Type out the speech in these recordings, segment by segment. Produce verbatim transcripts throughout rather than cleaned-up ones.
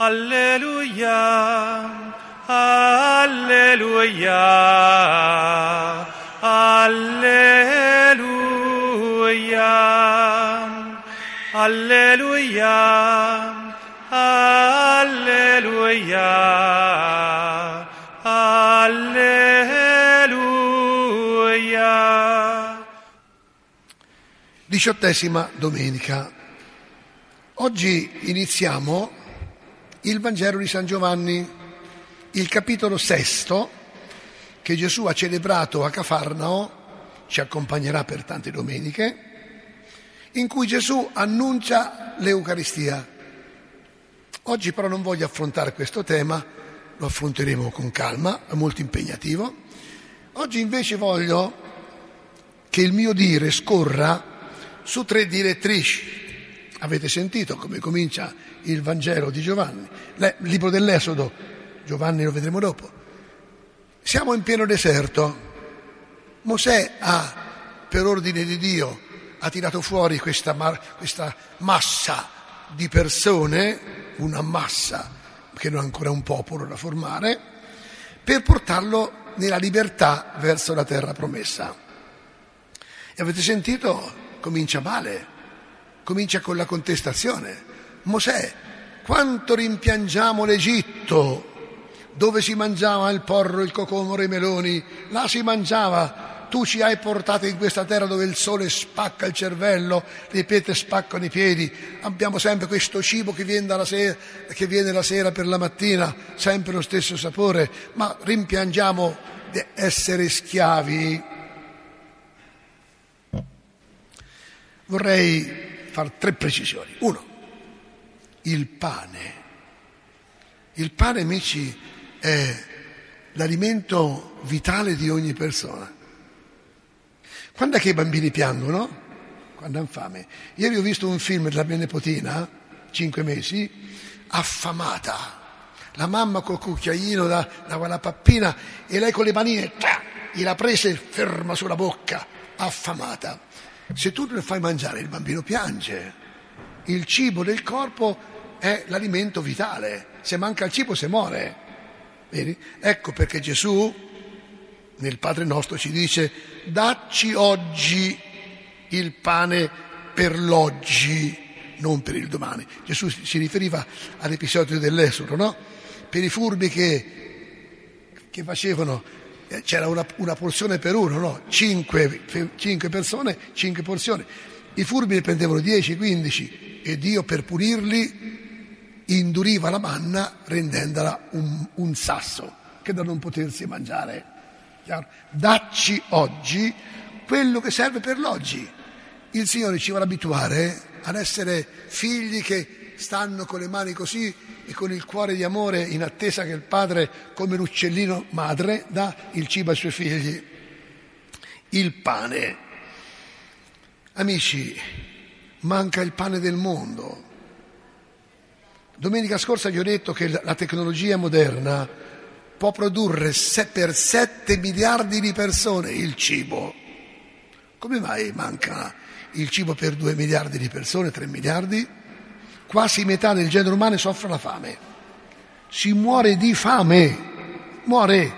Alleluia, alleluia, alleluia, alleluia, alleluia, alleluia. Diciottesima domenica. Oggi iniziamo il Vangelo di San Giovanni, il capitolo sesto, che Gesù ha celebrato a Cafarnao, ci accompagnerà per tante domeniche, in cui Gesù annuncia l'Eucaristia. Oggi però non voglio affrontare questo tema, lo affronteremo con calma, è molto impegnativo. Oggi invece voglio che il mio dire scorra su tre direttrici. Avete sentito come comincia il Vangelo di Giovanni, il libro dell'Esodo, Giovanni lo vedremo dopo. Siamo in pieno deserto. Mosè ha, per ordine di Dio, ha tirato fuori questa, questa massa di persone, una massa che non è ancora un popolo da formare, per portarlo nella libertà verso la terra promessa. E avete sentito? Comincia male. Comincia con la contestazione. Mosè, quanto rimpiangiamo l'Egitto, dove si mangiava il porro, il cocomero e i meloni, là si mangiava, tu ci hai portato in questa terra dove il sole spacca il cervello, le pietre spaccano i piedi, abbiamo sempre questo cibo che viene, dalla sera, che viene la sera per la mattina, sempre lo stesso sapore, ma rimpiangiamo di essere schiavi. Vorrei fare tre precisioni. Uno, il pane. Il pane, amici, è l'alimento vitale di ogni persona. Quando è che i bambini piangono? Quando hanno fame. Ieri ho visto un film della mia nipotina, cinque mesi, affamata. La mamma col cucchiaino dava la pappina e lei con le manine gliela prese ferma sulla bocca, affamata. Se tu non le fai mangiare, il bambino piange. Il cibo del corpo è l'alimento vitale. Se manca il cibo, si muore. Vedi? Ecco perché Gesù, nel Padre nostro, ci dice: dacci oggi il pane per l'oggi, non per il domani. Gesù si riferiva all'episodio dell'Esodo, no? Per i furbi che, che facevano... C'era una, una porzione per uno, no? Cinque, cinque persone, cinque porzioni. I furbi ne prendevano dieci, quindici e Dio, per punirli, induriva la manna rendendola un, un sasso che da non potersi mangiare. Chiaro? Dacci oggi quello che serve per l'oggi. Il Signore ci vuole abituare ad essere figli che stanno con le mani così e con il cuore di amore in attesa che il padre, come l'uccellino madre, dà il cibo ai suoi figli. Il pane. Amici, manca il pane del mondo. Domenica scorsa vi ho detto che la tecnologia moderna può produrre per sette miliardi di persone il cibo. Come mai manca il cibo per due miliardi di persone, tre miliardi? Quasi metà del genere umano soffre la fame. Si muore di fame. Muore.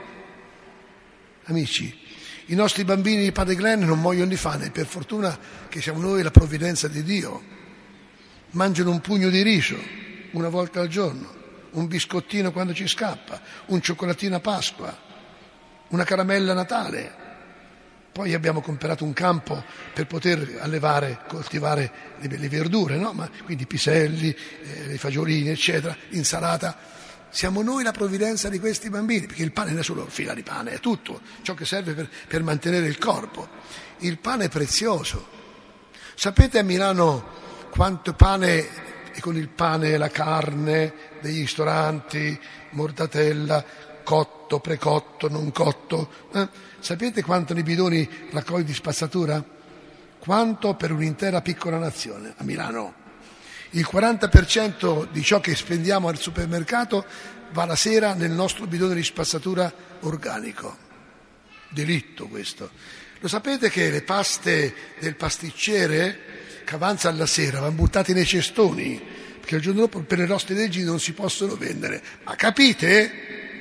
Amici, i nostri bambini di Padre Glenn non muoiono di fame, per fortuna che siamo noi la provvidenza di Dio. Mangiano un pugno di riso una volta al giorno, un biscottino quando ci scappa, un cioccolatino a Pasqua, una caramella a Natale. Poi abbiamo comprato un campo per poter allevare, coltivare le, le verdure, no? Ma quindi piselli, eh, i fagiolini, eccetera, l'insalata. Siamo noi la provvidenza di questi bambini, perché il pane non è solo fila di pane, è tutto ciò che serve per, per mantenere il corpo. Il pane è prezioso. Sapete a Milano quanto pane, e con il pane la carne degli ristoranti, mortadella, cotto, precotto, non cotto, eh? Sapete quanto nei bidoni raccogli di spazzatura? Quanto per un'intera piccola nazione a Milano. Il quaranta per cento di ciò che spendiamo al supermercato va la sera nel nostro bidone di spazzatura organico. Delitto questo. Lo sapete che le paste del pasticcere che avanza alla sera vanno buttati nei cestoni, perché il giorno dopo per le nostre leggi non si possono vendere. Ma capite?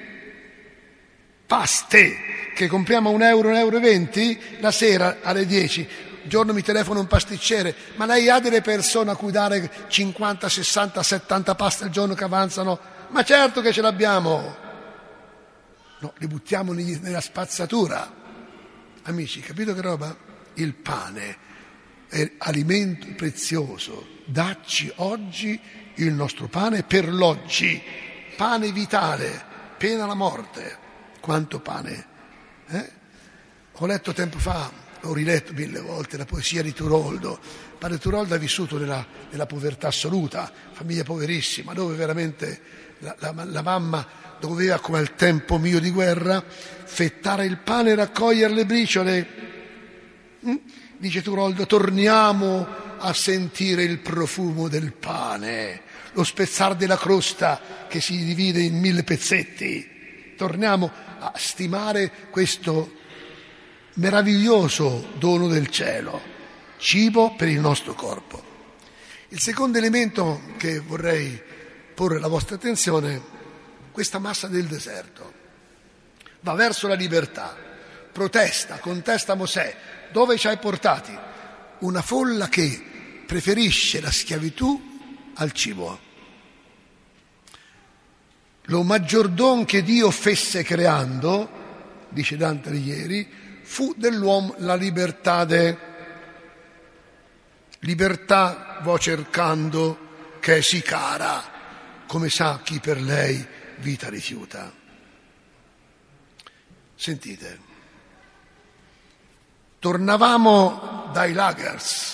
Paste che compriamo a un euro, un euro e venti, la sera alle dieci, un giorno mi telefona un pasticcere, ma lei ha delle persone a cui dare cinquanta, sessanta, settanta paste al giorno che avanzano? Ma certo che ce l'abbiamo! No, li buttiamo nella spazzatura. Amici, capito che roba? Il pane è alimento prezioso. Dacci oggi il nostro pane per l'oggi, pane vitale, pena la morte. Quanto pane? Eh? Ho letto tempo fa, ho riletto mille volte la poesia di Turoldo. Padre Turoldo ha vissuto nella, nella povertà assoluta, famiglia poverissima, dove veramente la, la, la mamma doveva, come al tempo mio di guerra, fettare il pane e raccogliere le briciole. Mm? Dice Turoldo, torniamo a sentire il profumo del pane, lo spezzar della crosta che si divide in mille pezzetti. Torniamo a stimare questo meraviglioso dono del cielo, cibo per il nostro corpo. Il secondo elemento che vorrei porre alla vostra attenzione, questa massa del deserto va verso la libertà, protesta, contesta Mosè: dove ci hai portati? Una folla che preferisce la schiavitù al cibo. Lo maggior don che Dio fesse creando, dice Dante Alighieri, fu dell'uomo la libertà de. Libertà vo cercando che è sì cara, come sa chi per lei vita rifiuta. Sentite, tornavamo dai lagers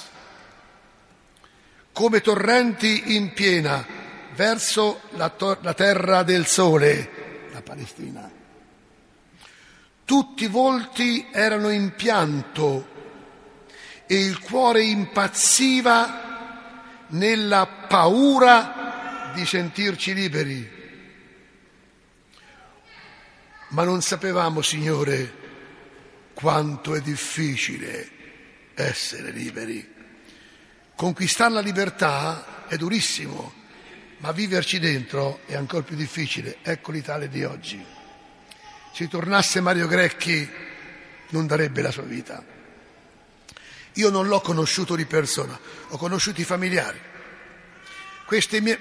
come torrenti in piena verso la, to- la terra del sole, la Palestina. Tutti i volti erano in pianto e il cuore impazziva nella paura di sentirci liberi. Ma non sapevamo, Signore, quanto è difficile essere liberi. Conquistare la libertà è durissimo, ma viverci dentro è ancora più difficile. Ecco l'Italia di oggi. Se tornasse Mario Grecchi non darebbe la sua vita. Io non l'ho conosciuto di persona, ho conosciuto i familiari. Queste mie,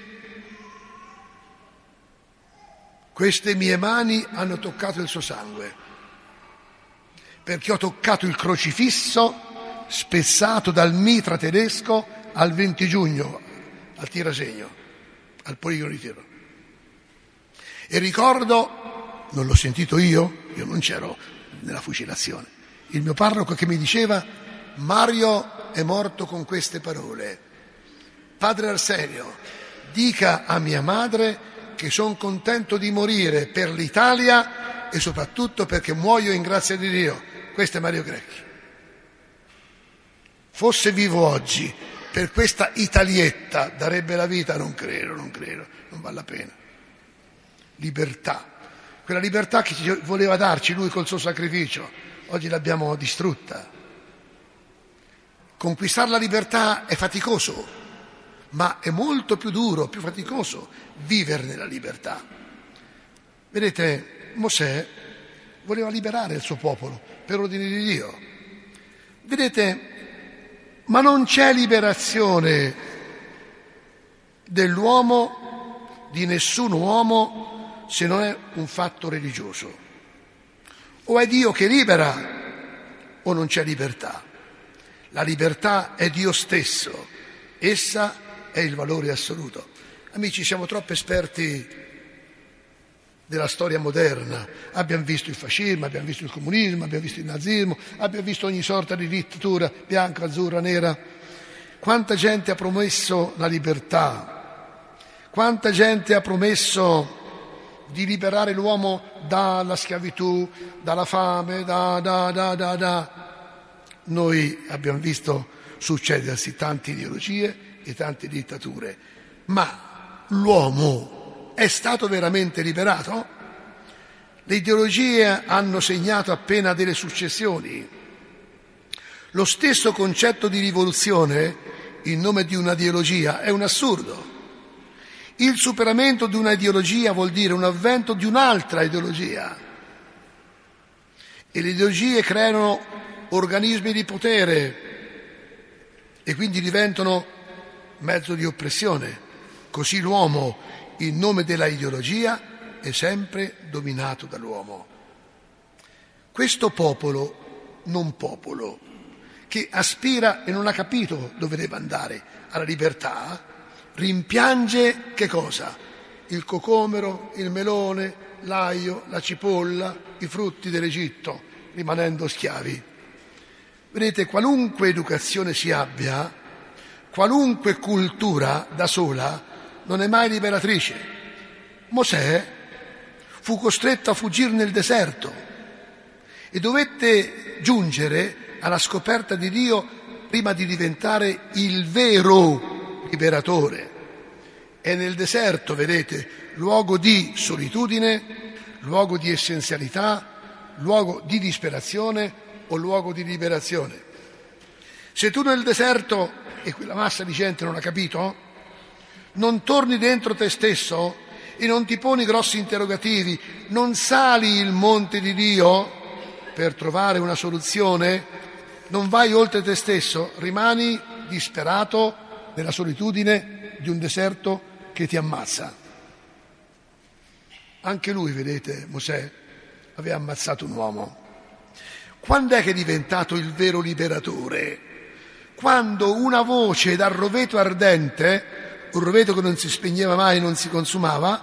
queste mie mani hanno toccato il suo sangue, perché ho toccato il crocifisso spezzato dal mitra tedesco al venti giugno, al Tirasegno, al poligono di Tiro. E ricordo, non l'ho sentito io, io non c'ero nella fucilazione, il mio parroco che mi diceva: Mario è morto con queste parole: Padre Arsenio, dica a mia madre che sono contento di morire per l'Italia e soprattutto perché muoio in grazia di Dio. Questo è Mario Grecchi. Fosse vivo oggi, per questa Italietta darebbe la vita? Non credo, non credo, non vale la pena. Libertà, quella libertà che ci voleva darci lui col suo sacrificio, oggi l'abbiamo distrutta. Conquistare la libertà è faticoso, ma è molto più duro, più faticoso vivere nella libertà. Vedete, Mosè voleva liberare il suo popolo per ordine di Dio. Vedete, ma non c'è liberazione dell'uomo, di nessun uomo, se non è un fatto religioso. O è Dio che libera o non c'è libertà. La libertà è Dio stesso, essa è il valore assoluto. Amici, siamo troppo esperti della storia moderna, abbiamo visto il fascismo, abbiamo visto il comunismo, abbiamo visto il nazismo, abbiamo visto ogni sorta di dittatura, bianca, azzurra, nera. Quanta gente ha promesso la libertà, quanta gente ha promesso di liberare l'uomo dalla schiavitù, dalla fame, da, da, da, da, da. Noi abbiamo visto succedersi tante ideologie e tante dittature, ma l'uomo è stato veramente liberato? Le ideologie hanno segnato appena delle successioni. Lo stesso concetto di rivoluzione in nome di una ideologia è un assurdo. Il superamento di una ideologia vuol dire un avvento di un'altra ideologia. E le ideologie creano organismi di potere e quindi diventano mezzo di oppressione. Così l'uomo, in nome della ideologia, è sempre dominato dall'uomo. Questo popolo, non popolo, che aspira e non ha capito dove deve andare, alla libertà, rimpiange che cosa? Il cocomero, il melone, l'aglio, la cipolla, i frutti dell'Egitto, rimanendo schiavi. Vedete, qualunque educazione si abbia, qualunque cultura da sola, non è mai liberatrice. Mosè fu costretto a fuggire nel deserto e dovette giungere alla scoperta di Dio prima di diventare il vero liberatore. È nel deserto, vedete, luogo di solitudine, luogo di essenzialità, luogo di disperazione o luogo di liberazione. Se tu nel deserto, e quella massa di gente non ha capito, non torni dentro te stesso e non ti poni grossi interrogativi, non sali il monte di Dio per trovare una soluzione, non vai oltre te stesso, rimani disperato nella solitudine di un deserto che ti ammazza. Anche lui, vedete, Mosè aveva ammazzato un uomo. Quando è che è diventato il vero liberatore? Quando una voce dal roveto ardente, un roveto che non si spegneva mai, non si consumava,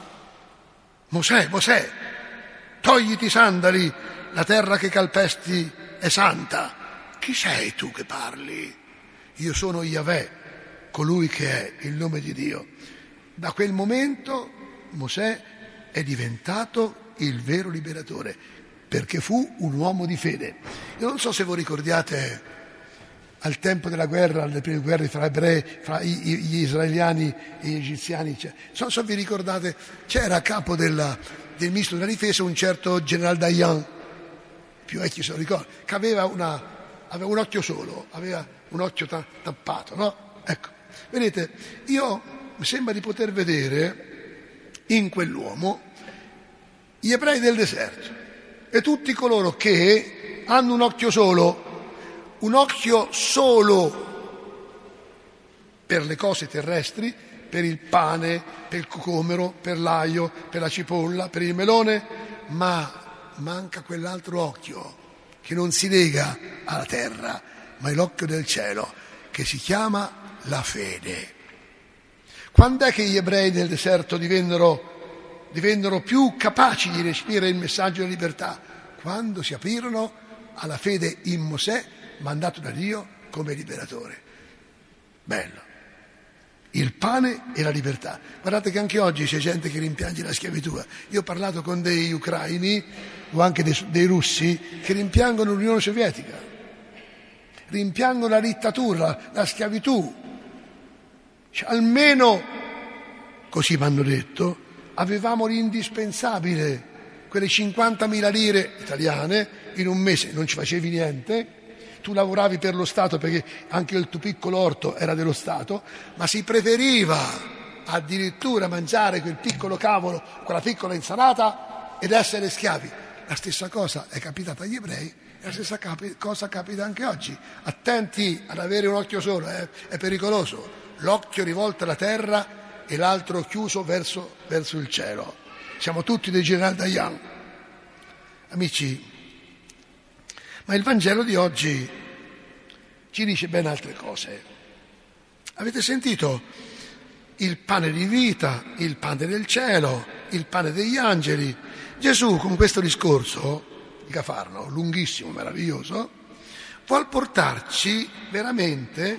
Mosè, Mosè, togliti i sandali, la terra che calpesti è santa. Chi sei tu che parli? Io sono Yahweh, colui che è il nome di Dio. Da quel momento Mosè è diventato il vero liberatore, perché fu un uomo di fede. Io non so se voi ricordiate al tempo della guerra, alle prime guerre fra ebrei, fra gli israeliani e gli egiziani, cioè, non so se vi ricordate, c'era a capo della, del ministro della difesa un certo general Dayan, più vecchio se lo ricordo, che aveva, una, aveva un occhio solo, aveva un occhio ta- tappato, no? Ecco, vedete, io mi sembra di poter vedere in quell'uomo gli ebrei del deserto e tutti coloro che hanno un occhio solo, un occhio solo per le cose terrestri, per il pane, per il cocomero, per l'aglio, per la cipolla, per il melone, ma manca quell'altro occhio che non si lega alla terra, ma è l'occhio del cielo, che si chiama la fede. Quando è che gli ebrei nel deserto divennero, divennero più capaci di respirare il messaggio della libertà? Quando si aprirono alla fede in Mosè, mandato da Dio come liberatore. Bello. Il pane e la libertà. Guardate che anche oggi c'è gente che rimpiange la schiavitù. Io ho parlato con dei ucraini o anche dei, dei russi che rimpiangono l'Unione Sovietica, rimpiangono la dittatura, la schiavitù. Cioè, almeno, così mi hanno detto, avevamo l'indispensabile, quelle cinquantamila lire italiane, in un mese non ci facevi niente, tu lavoravi per lo Stato perché anche il tuo piccolo orto era dello Stato, ma si preferiva addirittura mangiare quel piccolo cavolo, quella piccola insalata ed essere schiavi. La stessa cosa è capitata agli ebrei e la stessa capi- cosa capita anche oggi. Attenti ad avere un occhio solo, eh? È pericoloso. L'occhio rivolto alla terra e l'altro chiuso verso, verso il cielo. Siamo tutti dei general Dayan. Amici, ma il Vangelo di oggi ci dice ben altre cose. Avete sentito? Il pane di vita, il pane del cielo, il pane degli angeli. Gesù con questo discorso di Cafarno, lunghissimo, meraviglioso, vuol portarci veramente,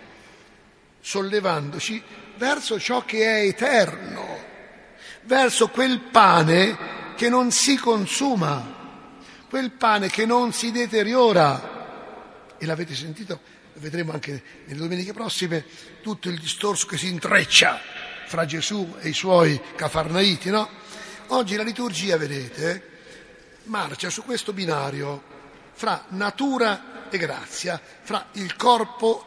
sollevandoci verso ciò che è eterno, verso quel pane che non si consuma, quel pane che non si deteriora. E l'avete sentito, lo vedremo anche nelle domeniche prossime, tutto il discorso che si intreccia fra Gesù e i suoi cafarnaiti, no? Oggi la liturgia, vedete, marcia su questo binario fra natura e grazia, fra il corpo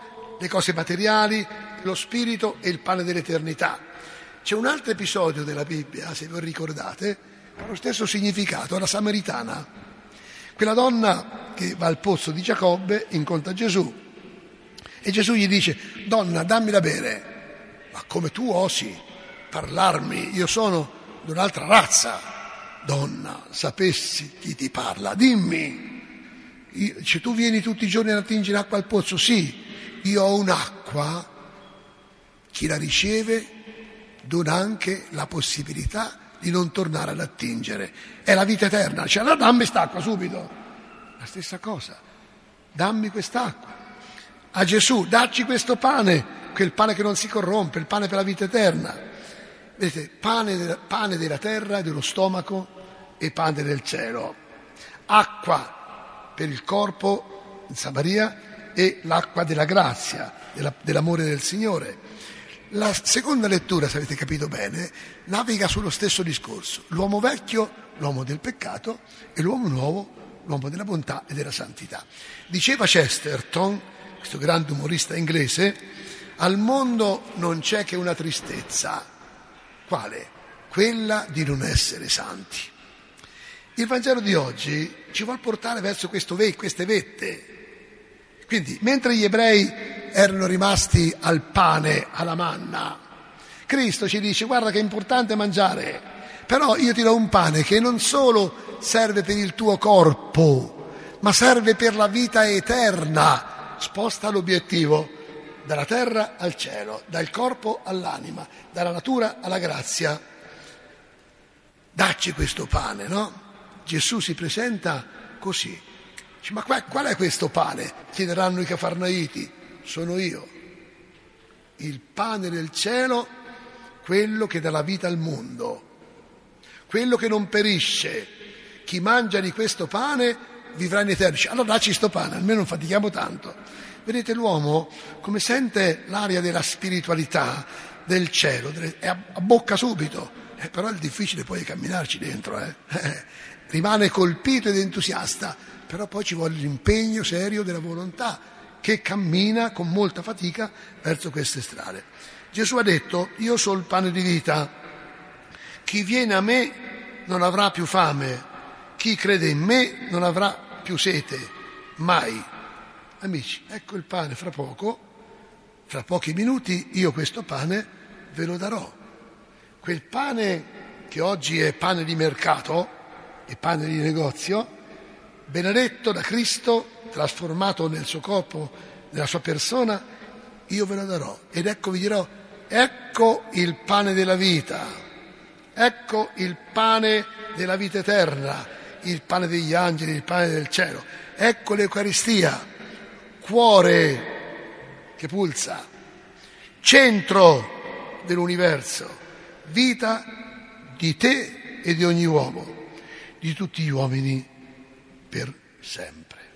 le cose materiali, lo spirito e il pane dell'eternità. C'è un altro episodio della Bibbia, se vi ricordate, ha lo stesso significato, la Samaritana. Quella donna che va al pozzo di Giacobbe incontra Gesù e Gesù gli dice: donna, dammi da bere. Ma come tu osi parlarmi? Io sono di un'altra razza. Donna, sapessi chi ti parla, dimmi. Io, cioè, tu vieni tutti i giorni ad attingere acqua al pozzo? Sì, io ho un'acqua, chi la riceve dona anche la possibilità di non tornare ad attingere. È la vita eterna. Cioè, allora dammi quest'acqua subito. La stessa cosa, dammi quest'acqua. A Gesù, dacci questo pane, quel pane che non si corrompe, il pane per la vita eterna. Vedete, pane, de- pane della terra e dello stomaco e pane del cielo. Acqua per il corpo in Samaria e l'acqua della grazia, della, dell'amore del Signore. La seconda lettura, se avete capito bene, naviga sullo stesso discorso. L'uomo vecchio, l'uomo del peccato, e l'uomo nuovo, l'uomo della bontà e della santità. Diceva Chesterton, questo grande umorista inglese: al mondo non c'è che una tristezza. Quale? Quella di non essere santi. Il Vangelo di oggi ci vuol portare verso questo ve- queste vette. Quindi, mentre gli ebrei erano rimasti al pane, alla manna, Cristo ci dice: guarda che è importante mangiare, però io ti do un pane che non solo serve per il tuo corpo, ma serve per la vita eterna. Sposta l'obiettivo dalla terra al cielo, dal corpo all'anima, dalla natura alla grazia. Dacci questo pane, no? Gesù si presenta così. Dice: ma qual è questo pane? Chiederanno i Cafarnaiti. Sono io, il pane del cielo, quello che dà la vita al mondo, quello che non perisce. Chi mangia di questo pane vivrà in eterno. Dice: allora dacci sto pane, almeno non fatichiamo tanto. Vedete, l'uomo, come sente l'aria della spiritualità, del cielo, è a bocca subito, eh, però è difficile poi camminarci dentro, eh. Eh, rimane colpito ed entusiasta, però poi ci vuole l'impegno serio della volontà, che cammina con molta fatica verso queste strade. Gesù ha detto: io sono il pane di vita, chi viene a me non avrà più fame, chi crede in me non avrà più sete, mai. Amici, ecco il pane, fra poco, fra pochi minuti io questo pane ve lo darò. Quel pane che oggi è pane di mercato e pane di negozio, benedetto da Cristo, trasformato nel suo corpo, nella sua persona, io ve lo darò. Ed ecco vi dirò: ecco il pane della vita, ecco il pane della vita eterna, il pane degli angeli, il pane del cielo. Ecco l'Eucaristia, cuore che pulsa, centro dell'universo, vita di te e di ogni uomo, di tutti gli uomini per sempre.